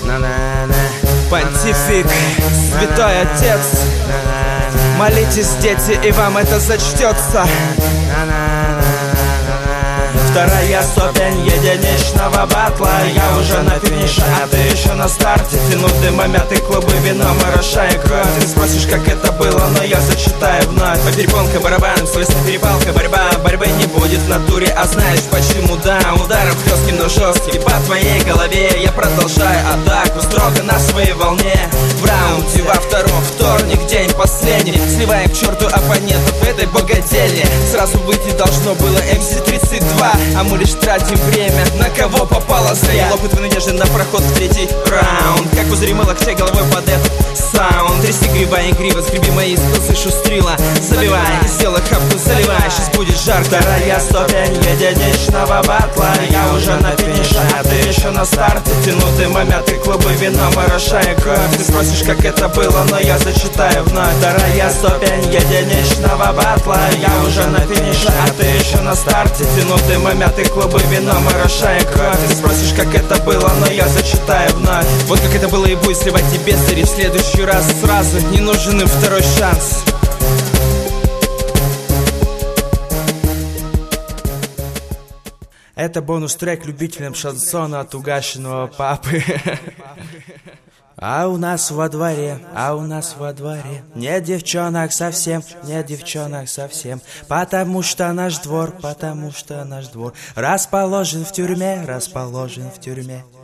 Понтифик, святой отец, молитесь, дети, и вам это зачтется. Вторая ступень единичного батла. Я уже на финише, а ты еще на старте. Тяну дымомятые клубы вином, орошая кровь. Ты спросишь, как это было, но я зачитаю вновь. По перепонкам, барабанам, словесная перепалка, борьба. Борьбы не будет в натуре, а знаешь почему, да. Ударов хлестким, но жесткий по твоей голове. Я продолжаю атаку, строго на своей волне. В раунде во втором, вторник, день последний. Сливаем к черту оппонентов этой богадельни. Сразу выйти должно было MC32, а мы лишь тратим время, на кого попало зря. Лопает в надежде на проход в третий раунд. Как пузыри локтей головой под этот саунд. Тряси гриба и грива, сгреби мои скилсы шустрила. Забивай, сделай хапку, заливай, сейчас будет жарко. Вторая ступень единичного батла. Я уже на финише, а ты еще на старте. Тяну дымомятые клубы вином, орошая кровь. Ты спросишь, как это было, но я зачитаю вновь. Вторая ступень единичного батла. Я уже на финише, а ты еще на старте. Тяну дымомятые клубы вином, орошая кровь. Ты спросишь, как это было, но я зачитаю вновь. Вот как это было и будет сливать тебе сыри. В следующий раз сразу не нужен им второй шанс. Это бонус-трек любителям шансона от угашенного папы. А у нас во дворе, нет девчонок совсем, потому что наш двор расположен в тюрьме.